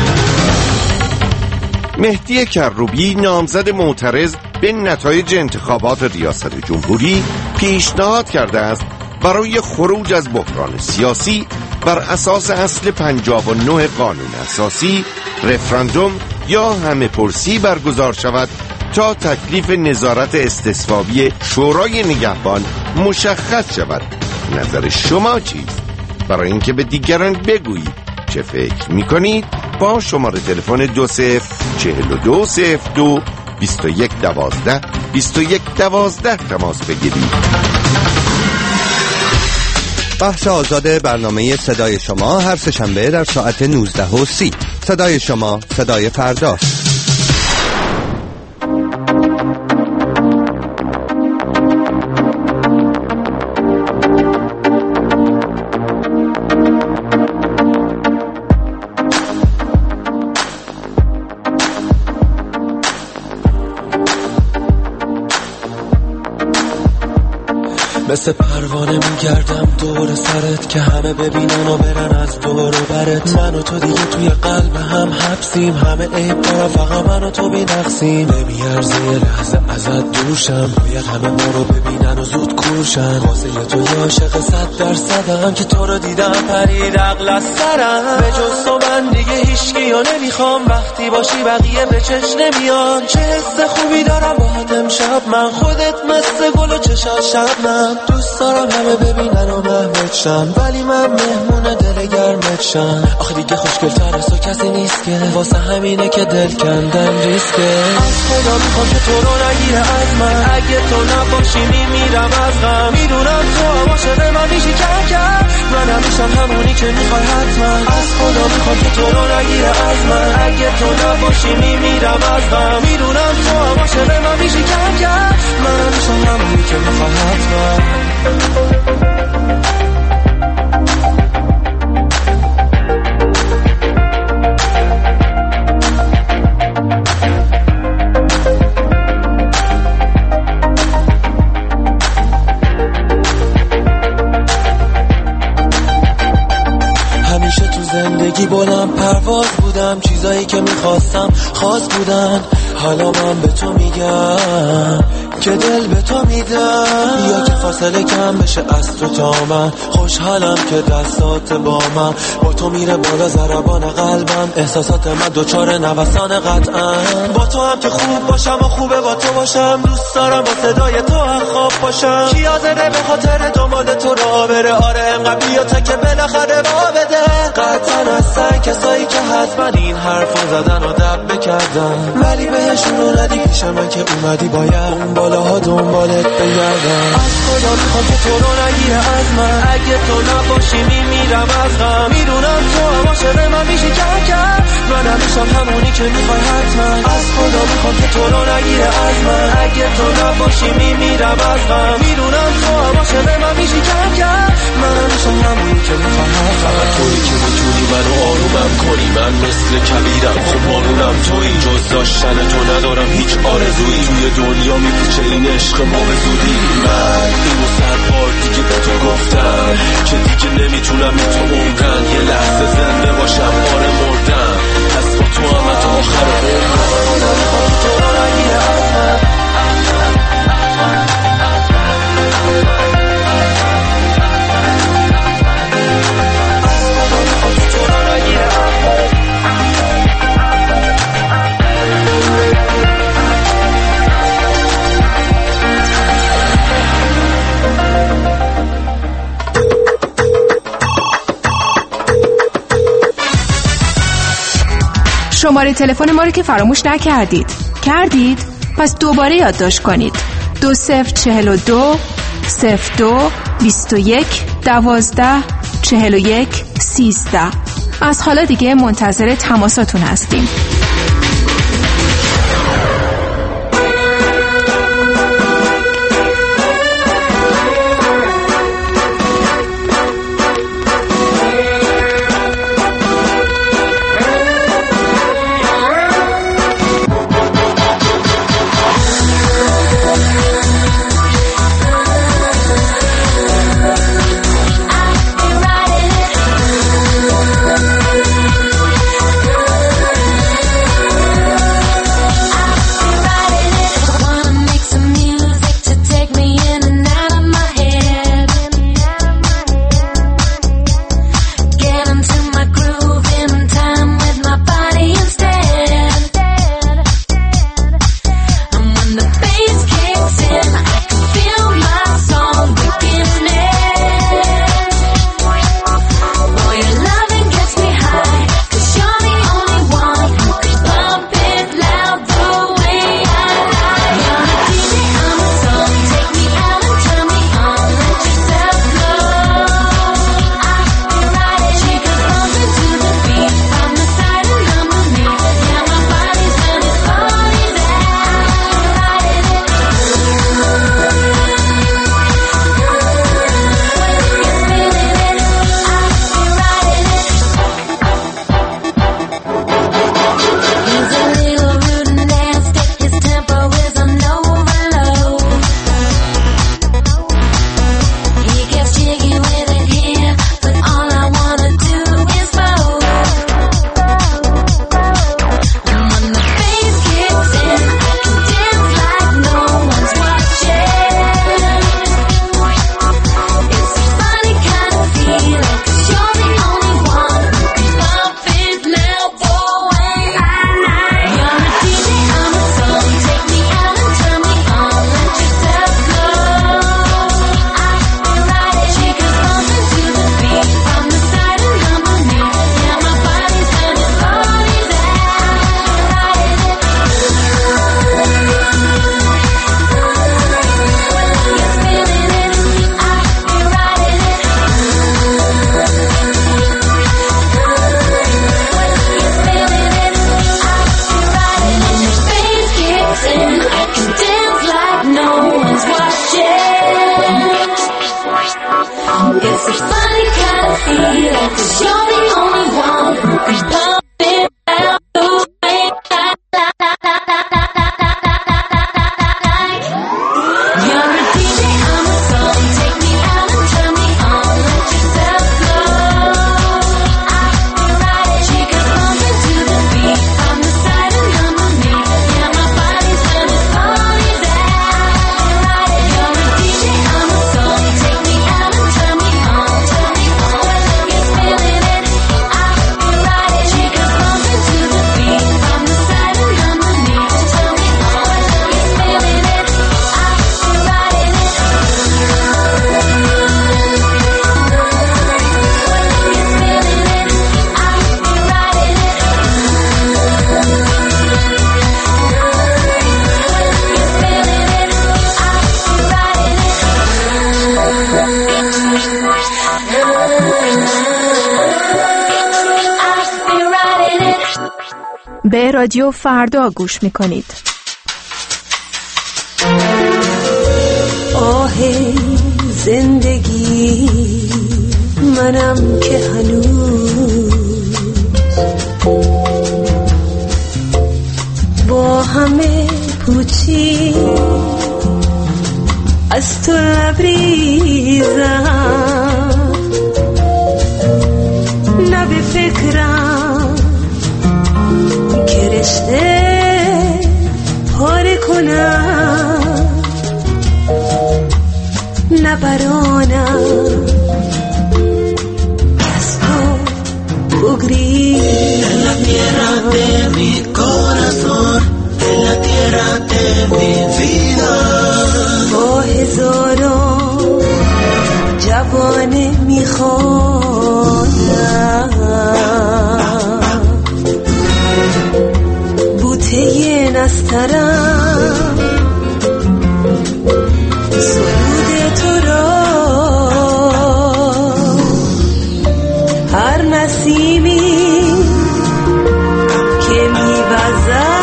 مهدی کروبی نامزد معترض به نتایج انتخابات ریاست جمهوری پیشنهاد کرده است برای خروج از بحران سیاسی بر اساس اصل 59 قانون اساسی رفراندوم یا همه پرسی برگزار شود تا تکلیف نظارت استصوابی شورای نگهبان مشخص شود. نظر شما چیست؟ برای اینکه به دیگران بگویید چه فکر میکنید با شماره تلفن 20-0202-2112 تماس بگیرید. بحث آزاد برنامه صدای شما هر سه‌شنبه در ساعت 19:30. صدای شما، صدای فردا. مثل پروانه میگردم دور سرت که همه ببینن و برن از دور و برت. من و تو دیگه توی قلب هم حبسیم، همه عیب دارن فقط من و تو بینقصیم. نمیارزه یه لحظه ازت دورشم، باید همه ما رو ببینن و زود کورشن. واسه تو یه عاشق 100%م که تو رو دیدم پرید عقل از سرم. به جز تو من دیگه هیچکی رو نمیخوام، وقتی باشی بقیه به چش نمیان. چه حس خوبی دارم باهات امشب من، خودت مثل گل و چشات شبنم. دوست دارم همه ببینن و محمد شن، ولی من مهمون دل گرمت شن. آخه دیگه خوشگل‌تر از تو کسی نیست که، واسه همینه که دل کندن ریسکه. از خدا میخوام که تو رو نگیره از من، اگه تو نباشی میمیرم از غم. میدونم تو هم عاشق من میشی کم، من همیشم همونی که میخوای حتما. از خدا میخوام که تو رو نگیره از من، اگه تو نباشی میمیرم از غم. میدونم تو هم عاشق من میشی کم، من همیشم همونی که میخوای حتما. ولی بلند پرواز بودم، چیزایی که میخواستم خاص بودن. حالا من به تو میگم که دل به تو میدم، یا که فاصله کم بشه از تو تا من. خوشحالم که دستات با من، با تو میره بالا ضربان قلبم. احساسات من دوچار نوسان قطعا. با تو هم که خوب باشم و خوبه با تو باشم. دوست دارم با صدای تو خواب باشم. کی حاضره به خاطر دنبال تو راه بره؟ آره انقدر بیا تا که بالاخره راه بده. قطعا هستن کسایی که حتما این حرفو زدن و دب بکردن، ولی بهشون اومدی پیش من که اومدی باید اون بالاها دنبالت بگردم. از خدا میخوام که تو رو نگیره از من، اگه تو نباشی میمیرم از غم. میدونم تو هم عاشق من میشی کم کم، من همیشم همونی که میخوای حتما. از خدا میخوام که تو رو نگیره از من، اگه تو نباشی میمیرم از غم. میدونم تو هم عاشق من میشی کم کم، من همیشم همونی که میخوای حتما. فقط تویی که میتونی منو آرومم کنی، من مثل کبیرم خب مارونم تویی. جز داشتن تو ندارم هیچ آرزویی، توی دنیا میپیچه این عشق ما به زودی. من اینو 100 بار دیگه به تو گفتم که دیگه نمیتونم بی تو عمرن. یه لحظه زنده باشم آره مردم، پس با تو هم تا آخر عمرم. تو رو نگیره از من، شماره تلفن ما رو که فراموش نکردید. کردید؟ پس دوباره یادداشت کنید. 2042 02 21 12 41 13. از حالا دیگه منتظر تماساتون هستیم. به رادیو فردا گوش میکنید. آه زندگی منم که هنوز با همه پوچی از تو لبریزم، نه به فکرم که رشته پاره کنم، نه برانم از تو بگریزم. با هزاران جوانه میخوانم بوته نسترم سرود تو را، هر نسیمی که میوزد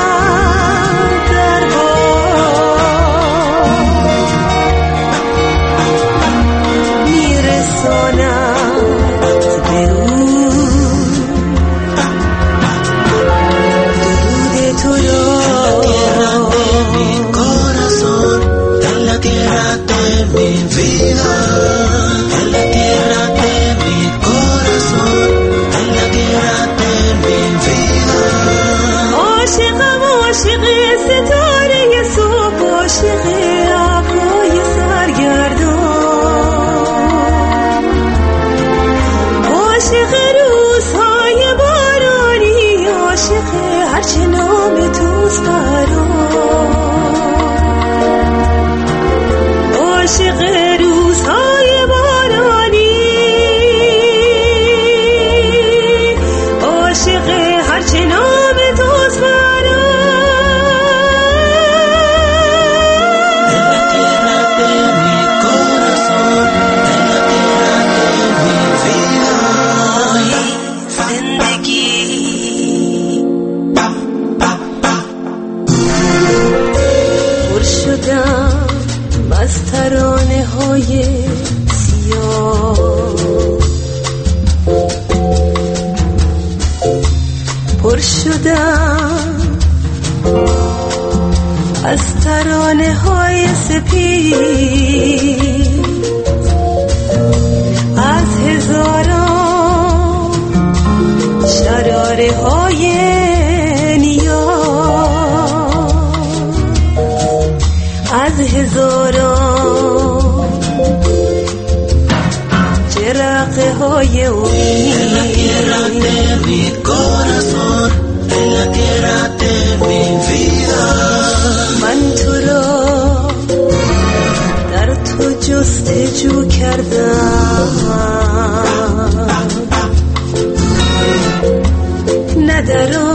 از ترانه های سپید، از هزاران شراره های نیاز، از هزاران جرقه های من تو را در تو جستجو کردم، نه در